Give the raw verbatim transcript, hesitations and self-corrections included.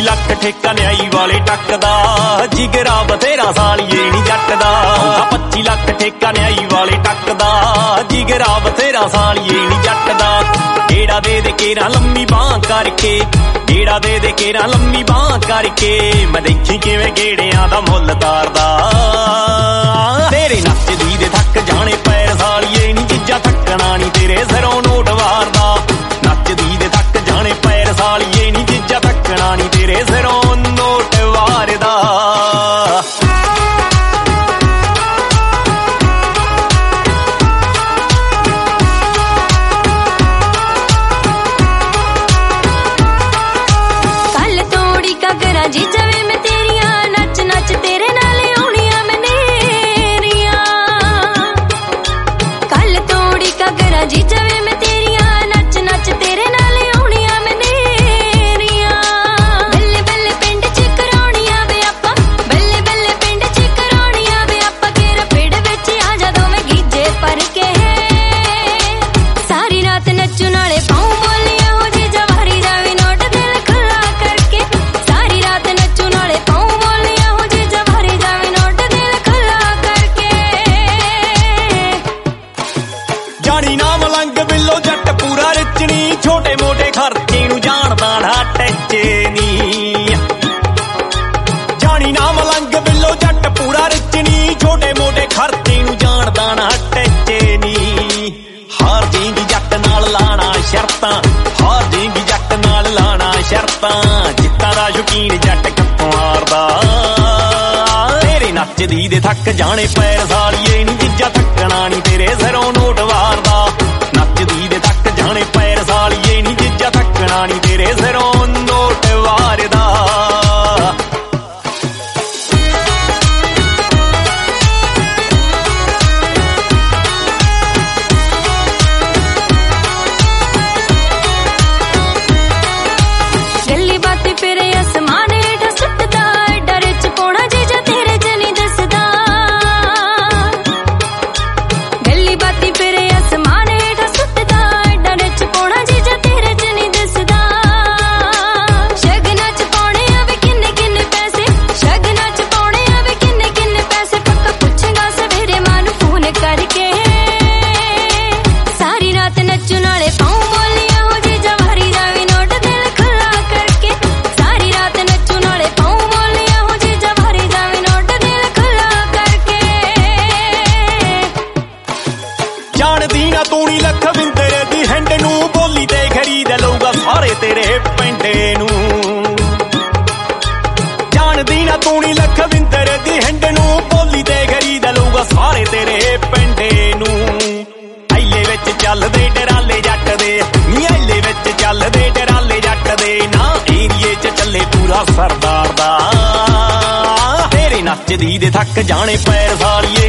ਪੱਚੀ ਲੱਖ ਠੇਕਾ ਨਿਆਈ ਵਾਲੇ ਟੱਕਦਾ ਜਿਗਰਾ ਬਥੇਰਾ ਸਾਲੀਏ ਨੀ ਜੱਟ ਦਾ ਪੱਚੀ ਲੱਖ ਠੇਕਾ ਨਿਆਈ ਵਾਲੇ ਟੱਕਦਾ ਜਿਗਰਾ ਬਥੇਰਾ ਸਾਲੀਏ ਨੀ ਜੱਟ ਦਾ ਗੇੜਾ ਦੇ ਦੇ ਕੇਰਾ ਲੰਮੀ ਬਾਂਹ ਕਰਕੇ ਗੇੜਾ ਦੇ ਦੇ ਕੇਰਾ ਲੰਮੀ ਬਾਂਹ ਕਰਕੇ ਮੈਂ ਦੇਖੀ ਕਿਵੇਂ ਗੇੜਿਆਂ ਦਾ ਮੁੱਲ ਤਾਰਦਾ ਤੇਰੇ ਨੱਚਦੀ ਦੇ ਥੱਕ ਜਾਣੇ ਪੈਰ ਸਾਲੀਏ ਨੀ ਜੀਜਾ ਥੱਕਣਾ ਨੀ ਤੇਰੇ ਸਿਰੋਂ ਨੋਟ ਵਾਰਦਾ ਨੱਚਦੀ ਦੇ ਥੱਕ ਜਾਣੇ ਪੈਰ ਸਾਲੀਏ ਨੀ ਜੀਜਾ ਥੱਕਣਾ ਨੀ ਤੇਰੇ ਸਿਰੋਂ ਨੋਟ ਵਾਰਦਾ ਜੀਜਾ ਵੇ ਮੈਂ ਤੇਰੀਆਂ ਨੱਚ ਨੱਚ ਤੇਰੇ ਨਾਲ ਆਉਣੀਆਂ ਮਨੇਰੀਆਂ ਕੱਲ ਤੋੜੀ ਕਗਰਾ ਜੀਜਾ ਵੇ ਮੈਂ ਤੇਰੀਆਂ ਨੱਚ ਨੱਚ ਤੇਰੇ ਨਾਲ ਆਉਣੀਆਂ ਮਨੇਰੀਆਂ ਬੱਲੇ ਬੱਲੇ ਪਿੰਡ ਚ ਕਰਾਉਣੀਆਂ ਵੇ ਆਪਾਂ ਬੱਲੇ ਬੱਲੇ ਪਿੰਡ ਚ ਕਰਾਉਣੀਆਂ ਵੇ ਆਪਾਂ ਕਿਹੜਾ ਪਿੰਡ ਵਿੱਚ ਆ ਜਦੋਂ ਮੈਂ ਗੀਜੇ ਪਰ ਕੇ ਸਾਰੀ ਰਾਤ ਨੱਚੂ ਨਾਲੇ ਪਾਉ ਬੋਲੀਆਂ ਹੋ ਜੀਜਾ ਵਾਰੀ ਜਾਵੇ ਨੋਟ ਦਿਲ ਖੁੱਲਾ ਕਰਕੇ ਸਾਰੀ ਰਾਤ ਨੱਚੂ ਨਾਲੇ ਪਾਉ ਬੋਲੀਆਂ ਹੋ ਜੀਜਾ ਵਾਰੀ ਜਾਵੇ ਨੋਟ ਦਿਲ ਖੁੱਲਾ ਕਰਕੇ ਜਾਣੀ ਨਾ ਮਲੰਗ ਬਿੱਲੋ ਜੱਟ ਪੂਰਾ ਰਿਚਣੀ ਛੋਟੇ ਮੋਟੇ ਖਰਚੇ ਨੂੰ ਜਾਣਦਾ ਨਾ ਟੱਚੇ ਨੀ ਜਾਣੀ ਨਾ ਮਲੰਗ ਬਿੱਲੋ ਜੱਟ ਪੂਰਾ ਰਿਚਣੀ ਛੋਟੇ ਮੋਟੇ ਖਰਚੇ ਨੂੰ ਜਾਣਦਾ ਨਾ ਟੱਚੇ ਨੀ ਹਾਰ ਜੇਂਗੀ ਜੱਟ ਨਾਲ ਲਾਣਾ ਸ਼ਰਤਾਂ ਹਾਰ ਜੇਂਗੀ ਜੱਟ ਨਾਲ ਲਾਣਾ ਸ਼ਰਤਾਂ ਜਿੱਤਾਂ ਦਾ ਸ਼ੌਕੀਨ ਜੱਟ ਕਿੱਥੋਂ ਹਾਰਦਾ ਤੇਰੇ ਨੱਚਦੀ ਦੇ ਥੱਕ ਜਾਣੇ ਪੈਰ ਸਾਲੀਏ ਨੀ ਜੀਜਾ ਥੱਕਣਾ ਨੀ ਤੇਰੇ ਸਿਰੋਂ ਨੋਟ ਵਾਰਦਾ ਨੱਚਦੀ ਦੇ ਥੱਕ ਜਾਣੇ ਪੈਰ ਸਾਲੀਏ ਨੀ ਜੀਜਾ ਥੱਕਣਾ ਨੀ ਤੇਰੇ ਸਿਰੋਂ ਨੋਟ ਵਾਰਦਾ ਗੱਲੀ ਬਾਤੀ ਫਿਰੇ ਅਸਮਾਨ ਹੇਠ ਸੁੱਟਦਾ ਡਰ ਚ ਪੋਣਾ ਜੀਜਾ ਤੇਰੇ ਚ ਨੀ ਦਿਸਦਾ ਗੱਲੀ ਬਾਤੀ ਫਿਰੇ ਅਸਮਾਨ ਹੇਠ ਸੁੱਟਦਾ ਡਰ ਚ ਪੋਣਾ ਜੀਜਾ ਤੇਰੇ ਚ ਨੀ ਦਿਸਦਾ ਸ਼ਗਨਾਂ ਚ ਪਾਉਣੇ ਆਵੇ ਕਿੰਨੇ ਕਿੰਨੇ ਪੈਸੇ ਸ਼ਗਨਾਂ ਚ ਪਾਉਣੇ ਆਵੇ ਕਿੰਨੇ ਕਿੰਨੇ ਪੈਸੇ ਪੱਕਾ ਪੁੱਛੇਗਾ ਸਵੇਰੇ ਮਾਂ ਨੂੰ ਫੋਨ ਕਰਕੇ ਸਾਰੀ ਰਾਤ ਨੱਚੂ ਨਾਲੇ ਪਾਉ ਬੋਲੀਆਂ ਹੋ ਜੀਜਾ ਵਾਰੀ ਜਾਵੇ ਨੋਟ ਦਿਲ ਖੁੱਲਾ ਕਰਕੇ ਸਾਰੀ ਰਾਤ ਨੱਚੂ ਨਾਲੇ ਪਾਉ ਬੋਲੀਆਂ ਹੋ ਜੀਜਾ ਵਾਰੀ ਜਾਵੇ ਨੋਟ ਦਿਲ ਖੁੱਲਾ ਕਰਕੇ ਜਾਣਦੀ ਨਾ ਤੂਣੀ ਲਖਵਿੰਦਰ ਦੀ ਹੈਂਡ ਨੂੰ ਬੋਲੀ ਤੇ ਖਰੀਦ ਲਊਗਾ ਸਾਰੇ ਤੇਰੇ ਪਿੰਡੇ ਨੂੰ ਜਾਣਦੀ ਨਾ ਤੂਣੀ ਲਖਵਿੰਦਰ ਦੀ ਹੈਂਡ ਨੂੰ ਬੋਲੀ ਤੇ ਖਰੀਦ ਲਊਗਾ ਸਾਰੇ ਤੇਰੇ ਪਿੰਡੇ ਨੂੰ ਐਲੇ ਵਿੱਚ ਚੱਲਦੇ ਡਰਾਲੇ ਜੱਟ ਦੇ ਨੀ ਐਲੇ ਵਿੱਚ ਚੱਲਦੇ ਡਰਾਲੇ ਜੱਟ ਦੇ ਨਾ ਏਰੀਏ ਚ ਚੱਲੇ ਪੂਰਾ ਸਰਦਾਰ ਦਾ ਤੇਰੇ ਨੱਚਦੀ ਦੇ ਥੱਕ ਜਾਣੇ ਪੈਰ ਸਾਲੀਏ